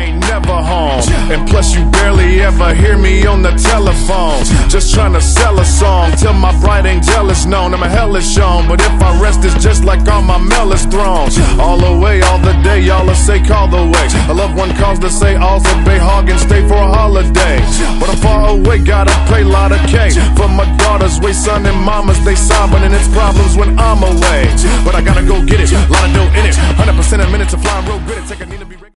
I ain't never home. And plus you barely ever hear me on the telephone. Just trying to sell a song till my bride ain't jealous known. I'm a hellish shown, but if I rest it's just like on my Mellis throne. All the way, all the day, y'all will say call the way. A loved one calls to say all's a bay hog and stay for a holiday. But I'm far away, gotta pay lot of K for my daughter's way. Son and mamas, they sobbing and it's problems when I'm away. But I gotta go get it, lot of dough in it, 100% a minute to fly real good. Take a Nina B.